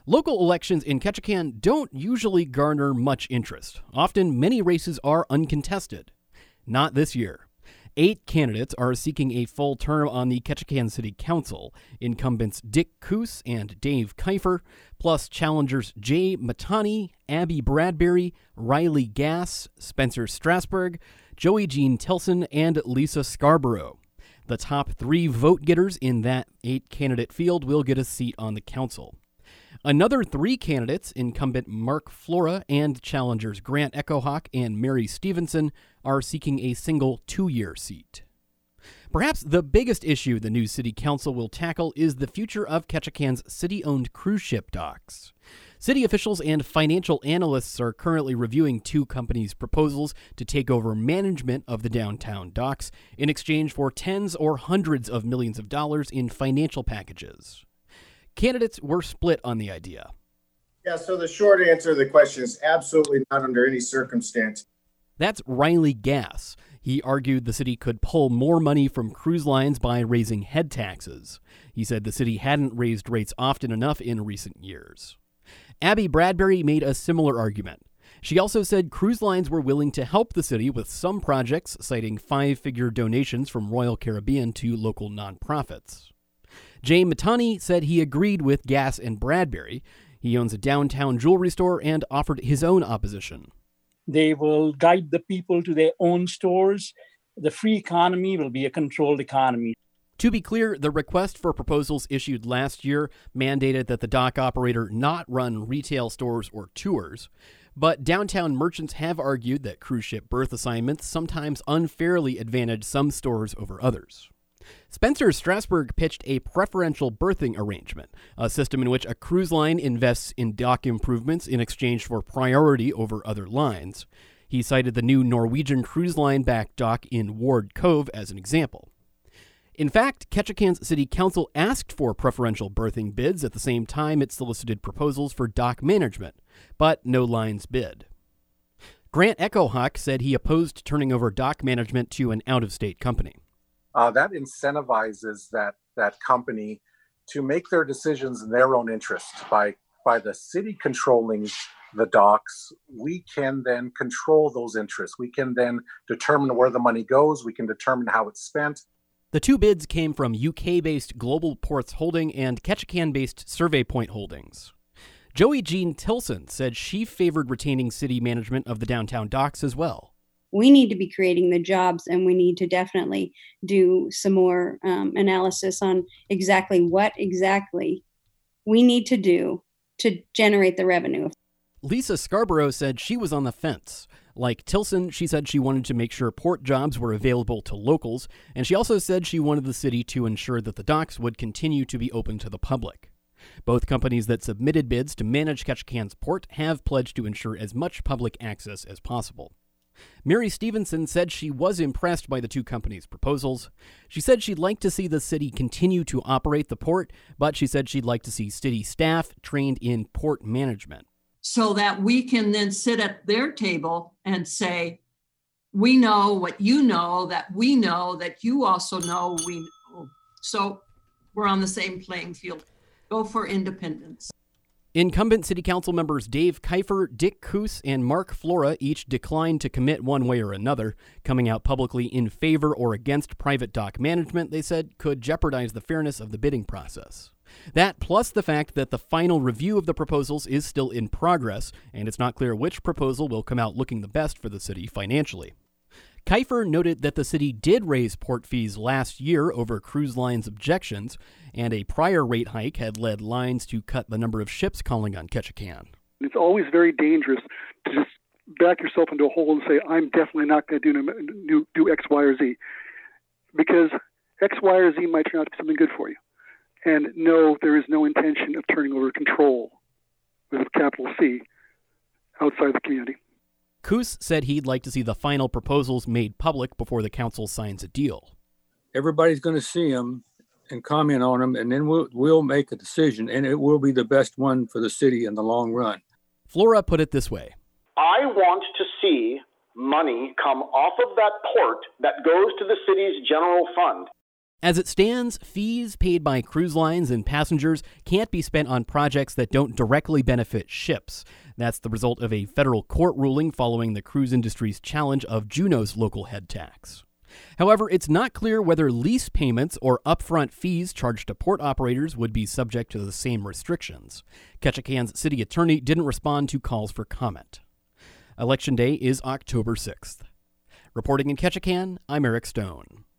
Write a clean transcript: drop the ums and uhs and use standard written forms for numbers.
Local elections in Ketchikan don't usually garner much interest. Often, many races are uncontested. Not this year. 8 candidates are seeking a full term on the Ketchikan City Council. Incumbents Dick Koos and Dave Kiefer, plus challengers Jay Matani, Abby Bradbury, Riley Gass, Spencer Strasburg, Joey Jean Tilson, and Lisa Scarborough. The top 3 vote-getters in that 8-candidate field will get a seat on the council. Another 3 candidates, incumbent Mark Flora and challengers Grant Echohawk and Mary Stevenson, are seeking a single 2-year seat. Perhaps the biggest issue the new city council will tackle is the future of Ketchikan's city-owned cruise ship docks. City officials and financial analysts are currently reviewing 2 companies' proposals to take over management of the downtown docks in exchange for tens or hundreds of millions of dollars in financial packages. Candidates were split on the idea. Yeah, so the short answer to the question is absolutely not under any circumstance. That's Riley Gass. He argued the city could pull more money from cruise lines by raising head taxes. He said the city hadn't raised rates often enough in recent years. Abby Bradbury made a similar argument. She also said cruise lines were willing to help the city with some projects, citing 5-figure donations from Royal Caribbean to local nonprofits. Jay Matani said he agreed with Gass and Bradbury. He owns a downtown jewelry store and offered his own opposition. They will guide the people to their own stores. The free economy will be a controlled economy. To be clear, the request for proposals issued last year mandated that the dock operator not run retail stores or tours. But downtown merchants have argued that cruise ship berth assignments sometimes unfairly advantage some stores over others. Spencer Strasburg pitched a preferential berthing arrangement, a system in which a cruise line invests in dock improvements in exchange for priority over other lines. He cited the new Norwegian Cruise Line-backed dock in Ward Cove as an example. In fact, Ketchikan's City Council asked for preferential berthing bids at the same time it solicited proposals for dock management, but no lines bid. Grant Echohawk said he opposed turning over dock management to an out-of-state company. That incentivizes that company to make their decisions in their own interest. By the city controlling the docks, we can then control those interests. We can then determine where the money goes. We can determine how it's spent. The 2 bids came from UK-based Global Ports Holding and Ketchikan-based Survey Point Holdings. Joey Jean Tilson said she favored retaining city management of the downtown docks as well. We need to be creating the jobs, and we need to definitely do some more analysis on what exactly we need to do to generate the revenue. Lisa Scarborough said she was on the fence. Like Tilson, she said she wanted to make sure port jobs were available to locals, and she also said she wanted the city to ensure that the docks would continue to be open to the public. Both companies that submitted bids to manage Ketchikan's port have pledged to ensure as much public access as possible. Mary Stevenson said she was impressed by the 2 companies' proposals. She said she'd like to see the city continue to operate the port, but she said she'd like to see city staff trained in port management. So that we can then sit at their table and say, we know what you know, that we know, that you also know we know. So we're on the same playing field. Go for independence. Incumbent city council members Dave Kiefer, Dick Koos, and Mark Flora each declined to commit one way or another. Coming out publicly in favor or against private dock management, they said, could jeopardize the fairness of the bidding process. That, plus the fact that the final review of the proposals is still in progress, and it's not clear which proposal will come out looking the best for the city financially. Kiefer noted that the city did raise port fees last year over cruise lines' objections, and a prior rate hike had led lines to cut the number of ships calling on Ketchikan. It's always very dangerous to just back yourself into a hole and say, I'm definitely not going to do X, Y, or Z, because X, Y, or Z might turn out to be something good for you. And no, there is no intention of turning over control, with a capital C, outside the community. Koos said he'd like to see the final proposals made public before the council signs a deal. Everybody's going to see them and comment on them, and then we'll make a decision, and it will be the best one for the city in the long run. Flora put it this way. I want to see money come off of that port that goes to the city's general fund. As it stands, fees paid by cruise lines and passengers can't be spent on projects that don't directly benefit ships. That's the result of a federal court ruling following the cruise industry's challenge of Juneau's local head tax. However, it's not clear whether lease payments or upfront fees charged to port operators would be subject to the same restrictions. Ketchikan's city attorney didn't respond to calls for comment. Election Day is October 6th. Reporting in Ketchikan, I'm Eric Stone.